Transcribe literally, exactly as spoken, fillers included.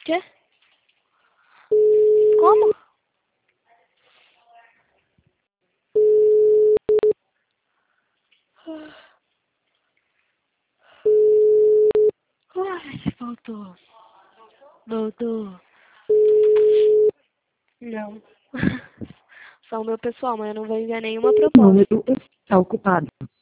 Quê? Como? Ai, voltou. Voltou. Não. Só o meu pessoal, mas eu não vou enviar nenhuma O número proposta. está ocupado.